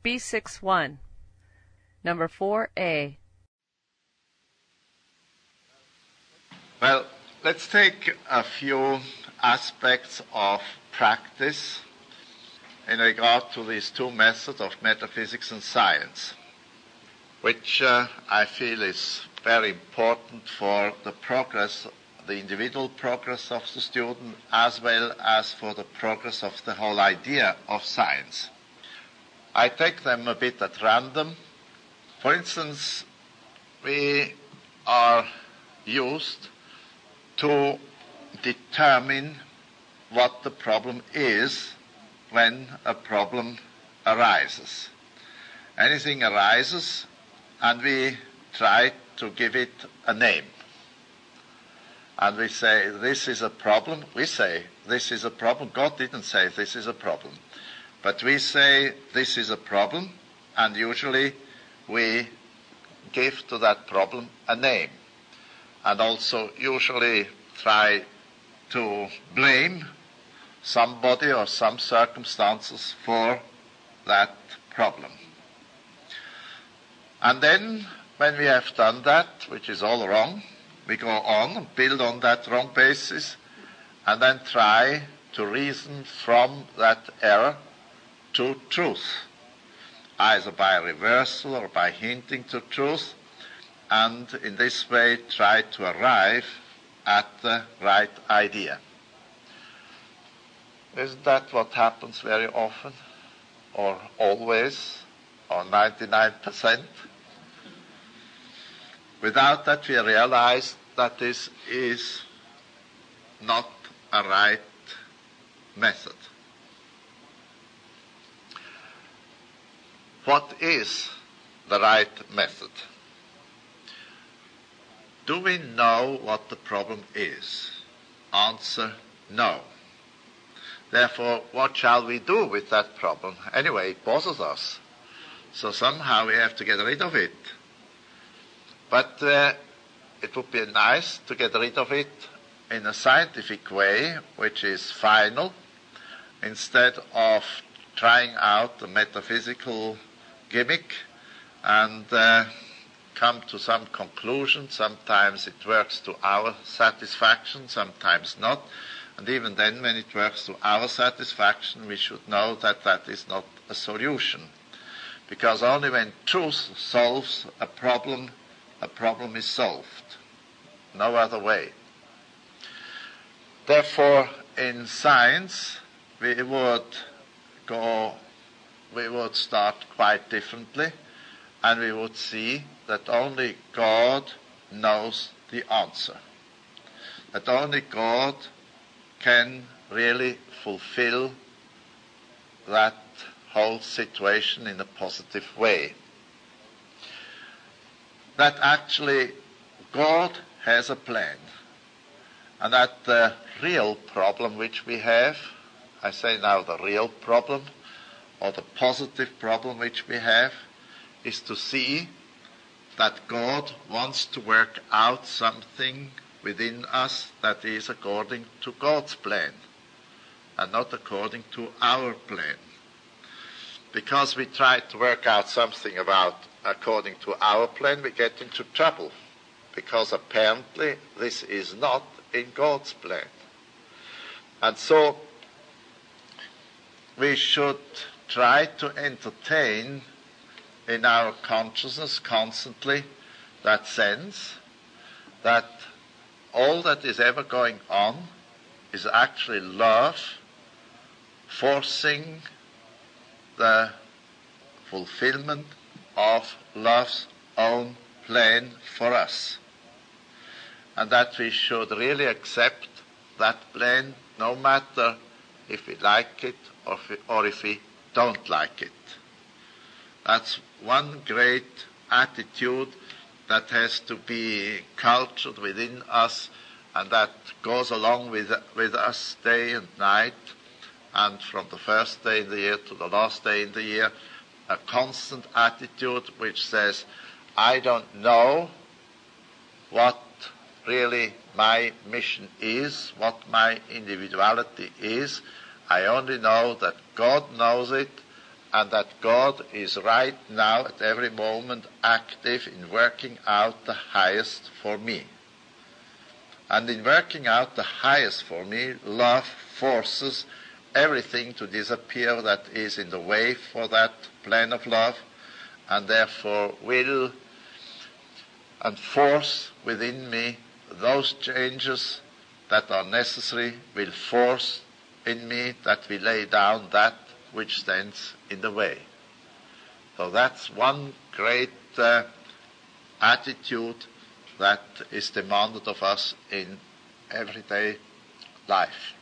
B61. Number 4A. Well, let's take a few aspects of practice in regard to these two methods of metaphysics and science, which I feel is very important for the progress, the individual progress of the student, as well as for the progress of the whole idea of science. I take them a bit at random. For instance, we are used to determine what the problem is when a problem arises. Anything arises, and we try to give it a name. And we say, this is a problem. We say, this is a problem. God didn't say this is a problem. But we say, this is a problem, and usually we give to that problem a name. And also usually try to blame somebody or some circumstances for that problem. And then, when we have done that, which is all wrong, we go on and build on that wrong basis, and then try to reason from that error to truth, either by reversal or by hinting to truth, and in this way try to arrive at the right idea. Isn't that what happens very often, or always, or 99%? Without that, we realize that this is not a right method. What is the right method? Do we know what the problem is? Answer, no. Therefore, what shall we do with that problem? Anyway, it bothers us. So somehow we have to get rid of it. But it would be nice to get rid of it in a scientific way, which is final, instead of trying out a metaphysical gimmick and come to some conclusion. Sometimes it works to our satisfaction, sometimes not. And even then, when it works to our satisfaction, we should know that that is not a solution. Because only when truth solves a problem is solved. No other way. Therefore, in science, we would start quite differently, and we would see that only God knows the answer. That only God can really fulfill that whole situation in a positive way. That actually God has a plan, and that the real problem which we have, I say now the real problem, or the positive problem which we have, is to see that God wants to work out something within us that is according to God's plan, and not according to our plan. Because we try to work out something according to our plan, we get into trouble, because apparently this is not in God's plan. And so we should try to entertain in our consciousness constantly that sense that all that is ever going on is actually love forcing the fulfillment of love's own plan for us. And that we should really accept that plan no matter if we like it or if we don't like it. That's one great attitude that has to be cultured within us, and that goes along with us day and night, and from the first day in the year to the last day in the year, a constant attitude which says, I don't know what really my mission is, what my individuality is. I only know that God knows it, and that God is right now at every moment active in working out the highest for me. And in working out the highest for me, love forces everything to disappear that is in the way for that plan of love, and therefore will and force within me those changes that are necessary, will force in me that we lay down that which stands in the way. So that's one great attitude that is demanded of us in everyday life.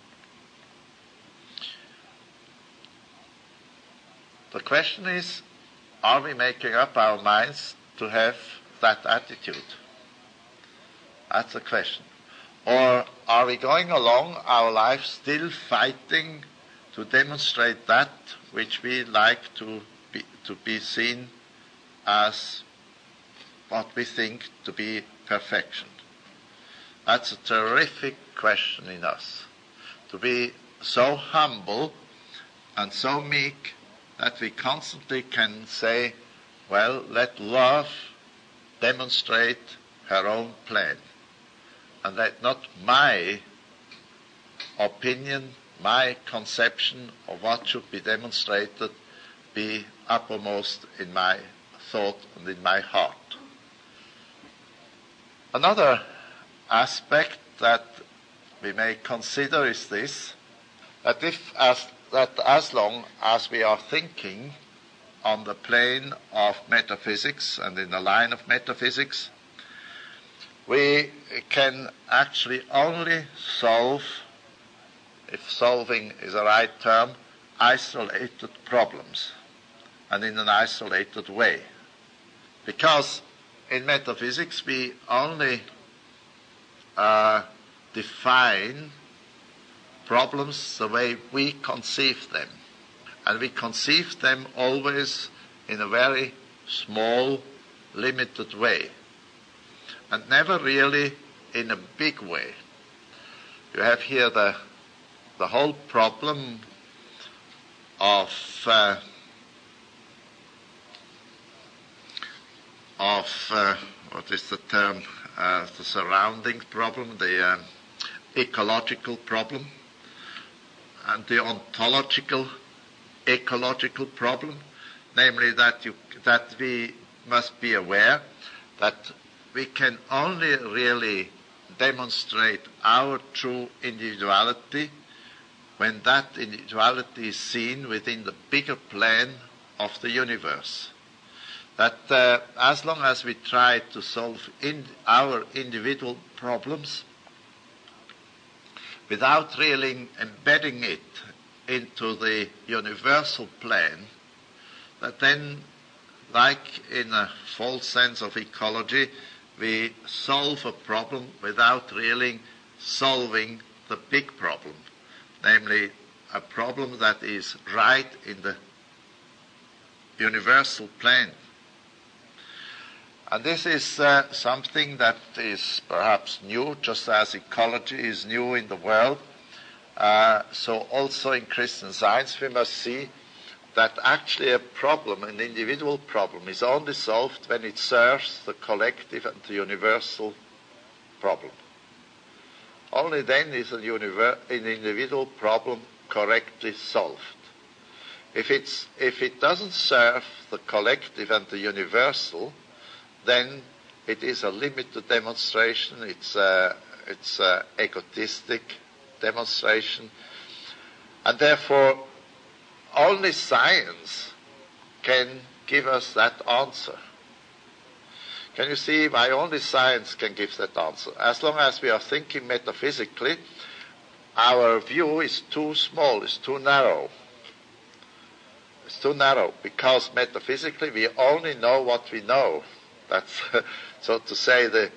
The question is, are we making up our minds to have that attitude? That's the question. Or are we going along our life still fighting to demonstrate that which we like to be seen as what we think to be perfection? That's a terrific question in us. To be so humble and so meek that we constantly can say, well, let love demonstrate her own plan. And let not my opinion, my conception of what should be demonstrated be uppermost in my thought and in my heart. Another aspect that we may consider is this, that as long as we are thinking on the plane of metaphysics and in the line of metaphysics, we can actually only solve, if solving is a right term, isolated problems, and in an isolated way. Because in metaphysics we only define problems the way we conceive them. And we conceive them always in a very small, limited way, and never really in a big way. You have here the whole problem of what is the term? The surrounding problem, the ecological problem, and the ontological ecological problem, namely that we must be aware that we can only really demonstrate our true individuality when that individuality is seen within the bigger plan of the universe. That as long as we try to solve our individual problems without really embedding it into the universal plan, that then, like in a false sense of ecology, we solve a problem without really solving the big problem, namely a problem that is right in the universal plan. And this is something that is perhaps new, just as ecology is new in the world. So also in Christian Science we must see that actually a problem, an individual problem, is only solved when it serves the collective and the universal problem. Only then is an individual problem correctly solved. If it doesn't serve the collective and the universal, then it is a limited demonstration, it's a egotistic demonstration, and therefore only science can give us that answer. Can you see why only science can give that answer? As long as we are thinking metaphysically, our view is too small, it's too narrow. It's too narrow, because metaphysically we only know what we know. That's, so to say, the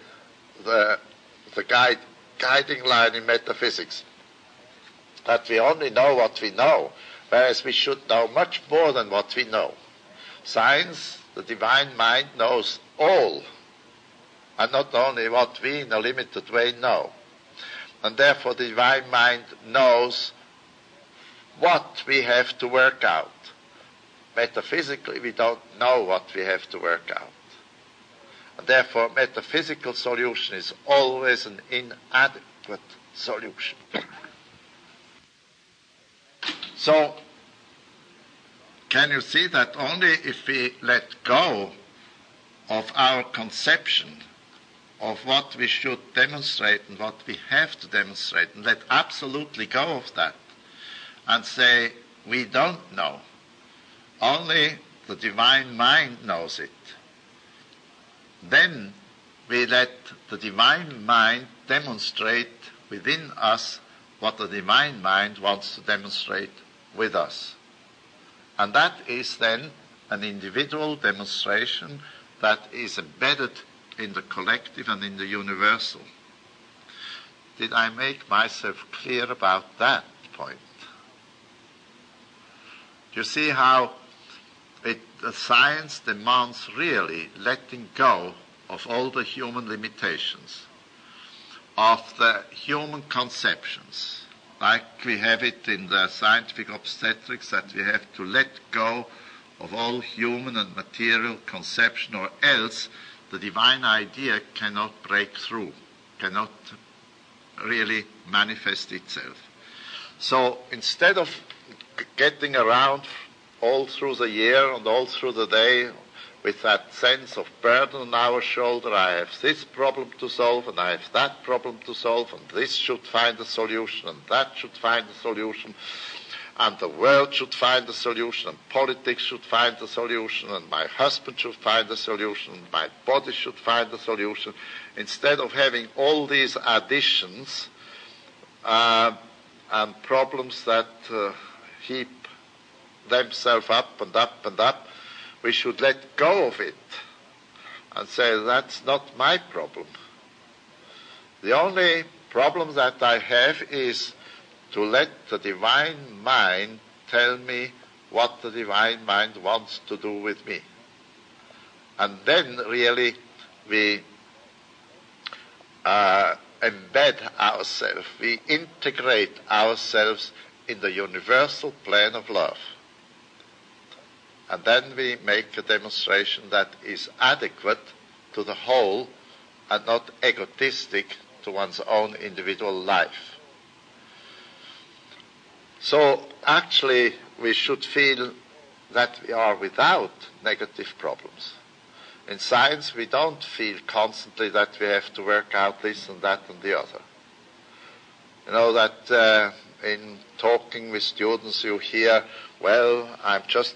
guiding line in metaphysics. That we only know what we know, whereas we should know much more than what we know. Science, the divine mind, knows all, and not only what we in a limited way know. And therefore the divine mind knows what we have to work out, Metaphysically, we don't know what we have to work out. And therefore, metaphysical solution is always an inadequate solution. So, can you see that only if we let go of our conception of what we should demonstrate and what we have to demonstrate, and let absolutely go of that, and say, we don't know, only the divine mind knows it, then we let the divine mind demonstrate within us what the divine mind wants to demonstrate with us. And that is then an individual demonstration that is embedded in the collective and in the universal. Did I make myself clear about that point? You see how the science demands really letting go of all the human limitations, of the human conceptions, like we have it in the scientific obstetrics, that we have to let go of all human and material conception, or else the divine idea cannot break through, cannot really manifest itself. So instead of getting around all through the year and all through the day with that sense of burden on our shoulder, I have this problem to solve and I have that problem to solve, and this should find a solution and that should find a solution, and the world should find a solution, and politics should find a solution, and my husband should find a solution, and my body should find a solution. Instead of having all these additions and problems that heap themselves up and up and up, we should let go of it and say, that's not my problem. The only problem that I have is to let the divine mind tell me what the divine mind wants to do with me. And then really we embed ourselves, we integrate ourselves in the universal plane of love. And then we make a demonstration that is adequate to the whole and not egotistic to one's own individual life. So actually we should feel that we are without negative problems. In science we don't feel constantly that we have to work out this and that and the other. You know that in talking with students you hear, well, I'm just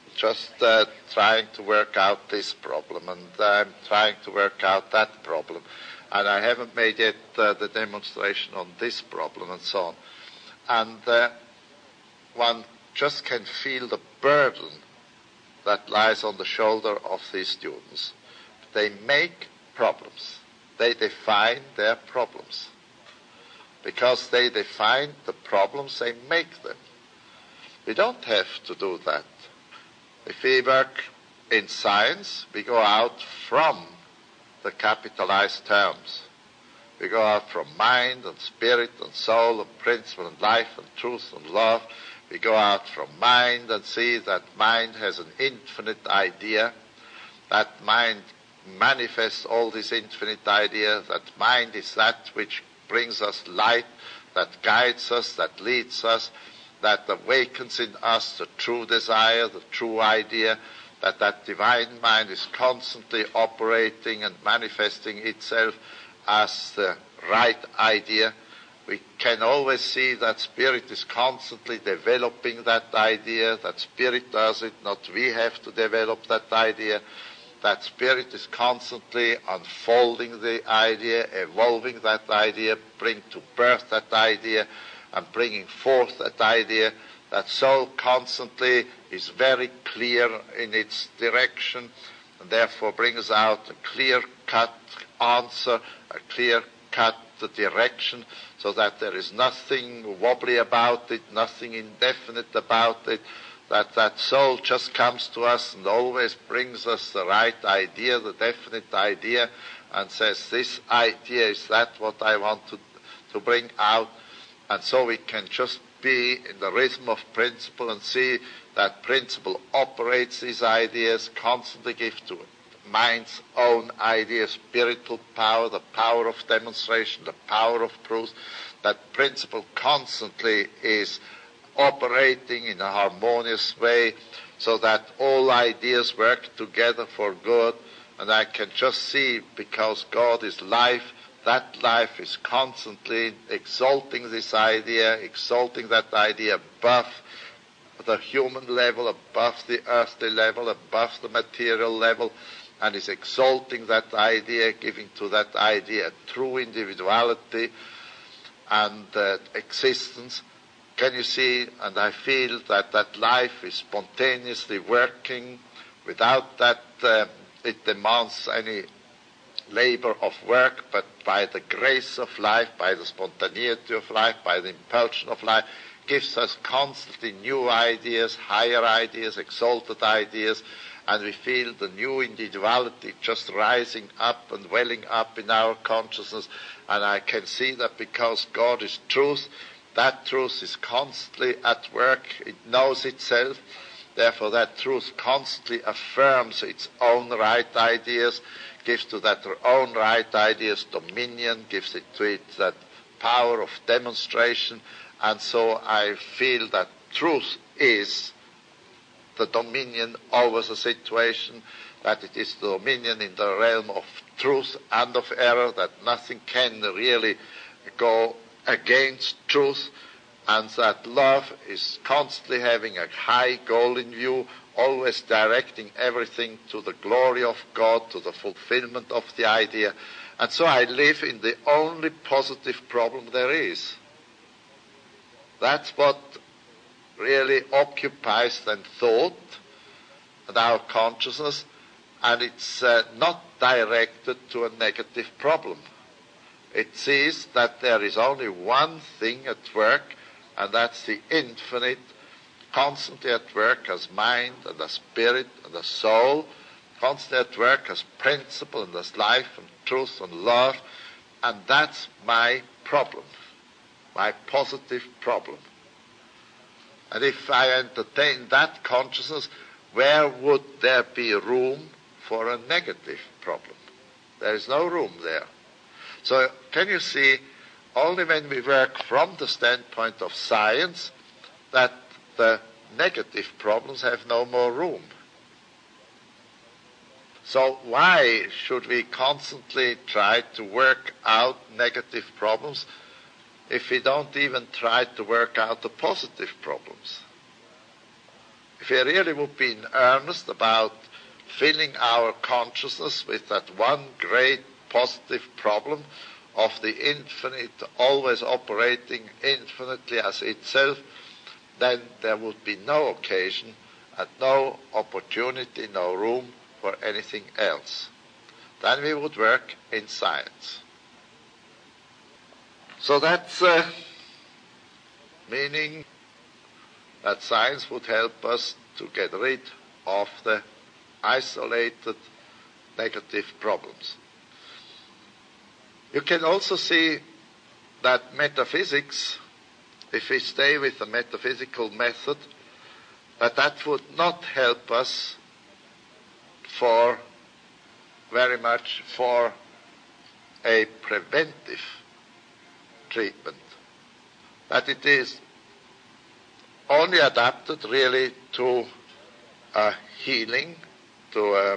trying to work out this problem, and I'm trying to work out that problem, and I haven't made yet the demonstration on this problem, and so on. And one just can feel the burden that lies on the shoulder of these students. They make problems. They define their problems. Because they define the problems, they make them. We don't have to do that. If we work in science, we go out from the capitalized terms. We go out from mind and spirit and soul and principle and life and truth and love. We go out from mind and see that mind has an infinite idea, that mind manifests all these infinite ideas, that mind is that which brings us light, that guides us, that leads us, that awakens in us the true desire, the true idea, that divine mind is constantly operating and manifesting itself as the right idea. We can always see that spirit is constantly developing that idea, that spirit does it, not we have to develop that idea, that spirit is constantly unfolding the idea, evolving that idea, bring to birth that idea, and bringing forth that idea. That soul constantly is very clear in its direction, and therefore brings out a clear-cut answer, a clear-cut direction, so that there is nothing wobbly about it, nothing indefinite about it, that soul just comes to us and always brings us the right idea, the definite idea, and says, this idea is that what I want to bring out. And so we can just be in the rhythm of principle and see that principle operates these ideas, constantly gives to mind's own ideas spiritual power, the power of demonstration, the power of proof. That principle constantly is operating in a harmonious way so that all ideas work together for good. And I can just see, because God is life, that life is constantly exalting this idea, exalting that idea above the human level, above the earthly level, above the material level, and is exalting that idea, giving to that idea true individuality and existence. Can you see? And I feel that that life is spontaneously working without that it demands any labor of work, but by the grace of life, by the spontaneity of life, by the impulsion of life, gives us constantly new ideas, higher ideas, exalted ideas, and we feel the new individuality just rising up and welling up in our consciousness. And I can see that because God is truth, that truth is constantly at work. It knows itself. Therefore, that truth constantly affirms its own right ideas, gives to that own right ideas dominion, gives it to it that power of demonstration. And so I feel that truth is the dominion over the situation, that it is the dominion in the realm of truth and of error, that nothing can really go against truth, and that love is constantly having a high goal in view, always directing everything to the glory of God, to the fulfillment of the idea. And so I live in the only positive problem there is. That's what really occupies then thought and our consciousness, and it's not directed to a negative problem. It sees that there is only one thing at work, and that's the infinite, constantly at work as mind and as spirit and as soul, constantly at work as principle and as life and truth and love, and that's my problem, my positive problem. And if I entertain that consciousness, where would there be room for a negative problem? There is no room there. So can you see, only when we work from the standpoint of science, that the negative problems have no more room. So why should we constantly try to work out negative problems if we don't even try to work out the positive problems? If we really would be in earnest about filling our consciousness with that one great positive problem of the infinite, always operating infinitely as itself, then there would be no occasion and no opportunity, no room for anything else. Then we would work in science. So that's meaning that science would help us to get rid of the isolated negative problems. You can also see that metaphysics, if we stay with the metaphysical method, that would not help us very much for a preventive treatment. That it is only adapted really to healing, to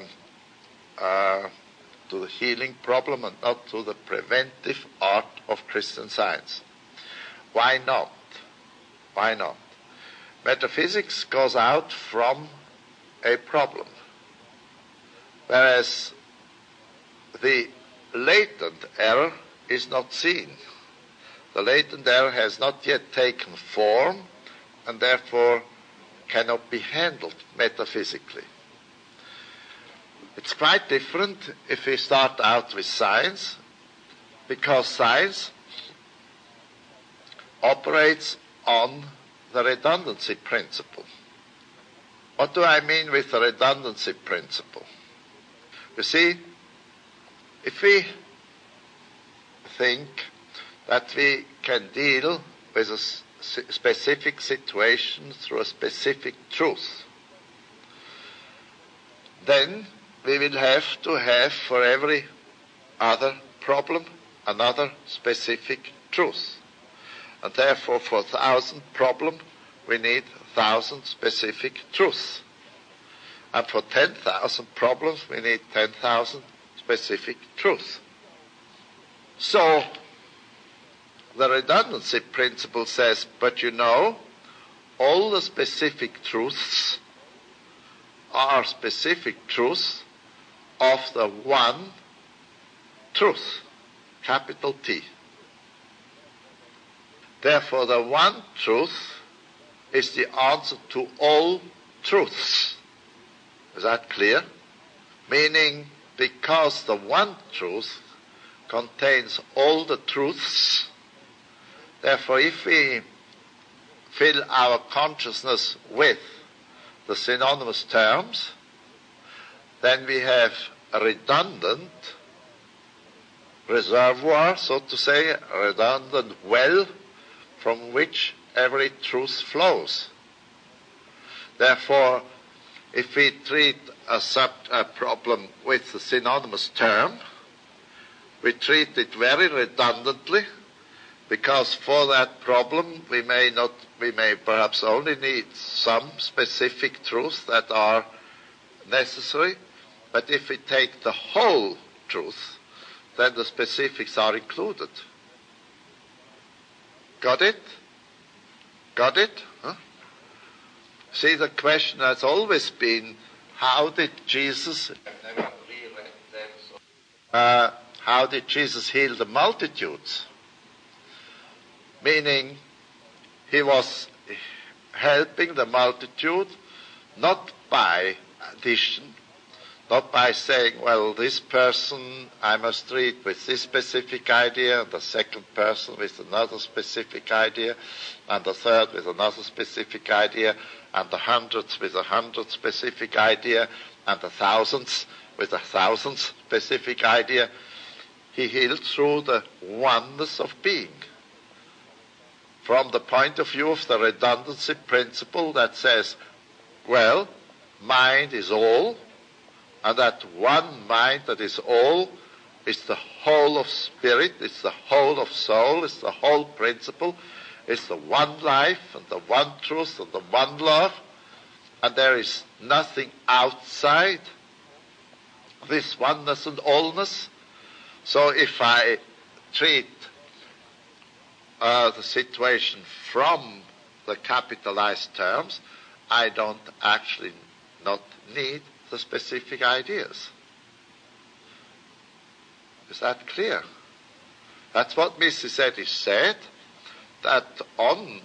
the healing problem, and not to the preventive art of Christian Science. Why not? Why not? Metaphysics goes out from a problem, whereas the latent error is not seen. The latent error has not yet taken form, and therefore cannot be handled metaphysically. It's quite different if we start out with science, because science operates on the redundancy principle. What do I mean with the redundancy principle? You see, if we think that we can deal with a specific situation through a specific truth. Then we will have to have for every other problem another specific truth. And therefore for 1,000 problems we need 1,000 specific truths. And for 10,000 problems we need 10,000 specific truths. So the redundancy principle says, but you know, all the specific truths are specific truths of the one truth, capital T. Therefore, the one truth is the answer to all truths. Is that clear? Meaning, because the one truth contains all the truths, therefore, if we fill our consciousness with the synonymous terms, then we have a redundant reservoir, so to say, a redundant well from which every truth flows. Therefore, if we treat a problem with the synonymous term, we treat it very redundantly, because for that problem we may perhaps only need some specific truths that are necessary, but if we take the whole truth, then the specifics are included. Got it? Got it? Huh? See, the question has always been, how did Jesus heal the multitudes? Meaning, he was helping the multitude not by addition, not by saying, well, this person I must treat with this specific idea, and the second person with another specific idea, and the third with another specific idea, and the hundreds with 100 specific idea, and the thousands with 1,000 specific idea. He healed through the oneness of being. From the point of view of the redundancy principle that says, well, mind is all, and that one mind that is all is the whole of spirit, it's the whole of soul, it's the whole principle, it's the one life and the one truth and the one love, and there is nothing outside this oneness and allness. So if I treat the situation from the capitalized terms, I don't actually not need the specific ideas. Is that clear? That's what Mrs. Eddy said, that on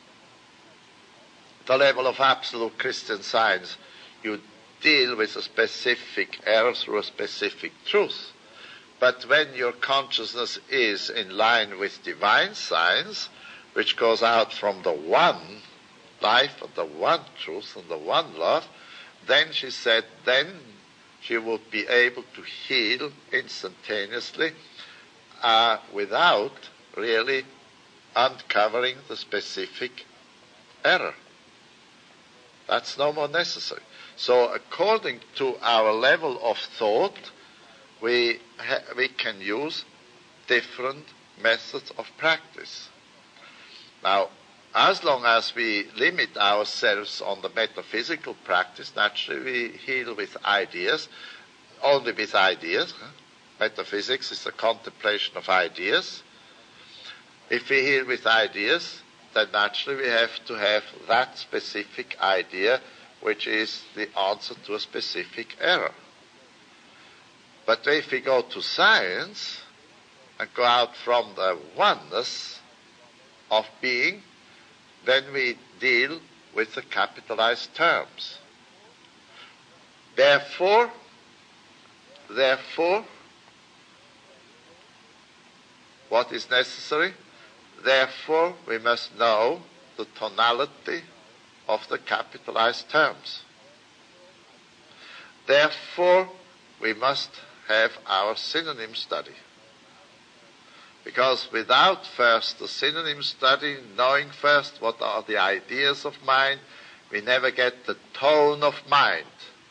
the level of absolute Christian Science, you deal with a specific error through a specific truth. But when your consciousness is in line with divine science, which goes out from the one life and the one truth and the one love, then she said, then she would be able to heal instantaneously without really uncovering the specific error. That's no more necessary. So according to our level of thought, we can use different methods of practice. Now, as long as we limit ourselves on the metaphysical practice, naturally we heal with ideas, only with ideas. Metaphysics is the contemplation of ideas. If we heal with ideas, then naturally we have to have that specific idea, which is the answer to a specific error. But if we go to science and go out from the oneness of being, then we deal with the capitalized terms. Therefore, what is necessary? Therefore, we must know the tonality of the capitalized terms. Therefore, we must have our synonym study. Because without first the synonym study, knowing first what are the ideas of mind, we never get the tone of mind.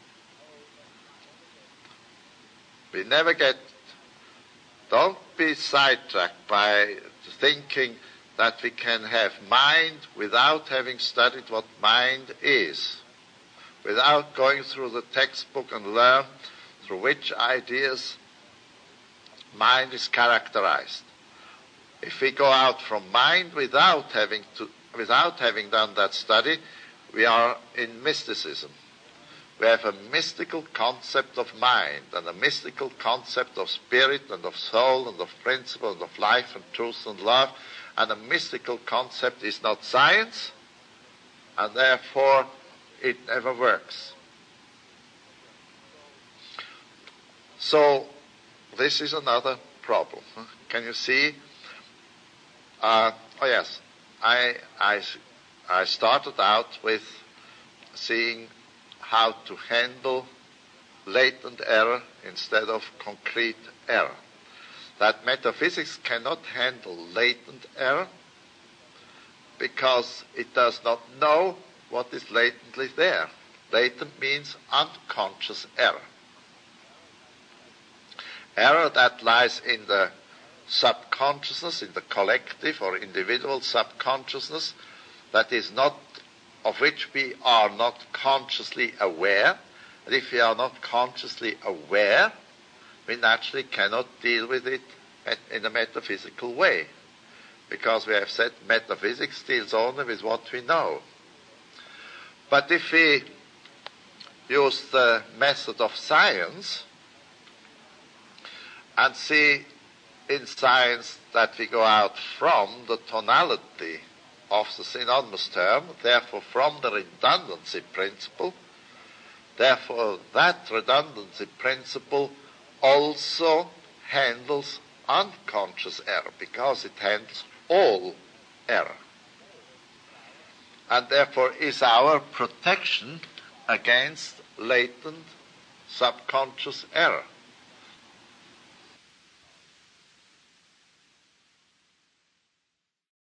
We never get, don't be sidetracked by thinking that we can have mind without having studied what mind is, without going through the textbook and learn through which ideas mind is characterized. If we go out from mind without having done that study, we are in mysticism. We have a mystical concept of mind and a mystical concept of spirit and of soul and of principle and of life and truth and love, and a mystical concept is not science, and therefore it never works. So this is another problem. Can you see? I started out with seeing how to handle latent error instead of concrete error. That metaphysics cannot handle latent error because it does not know what is latently there. Latent means unconscious error. Error that lies in the subconsciousness, in the collective or individual subconsciousness, that is not, of which we are not consciously aware. And if we are not consciously aware, we naturally cannot deal with it in a metaphysical way, because we have said metaphysics deals only with what we know. But if we use the method of science and see in science that we go out from the tonality of the synonymous term, therefore from the redundancy principle, therefore that redundancy principle also handles unconscious error, because it handles all error, and therefore is our protection against latent subconscious error.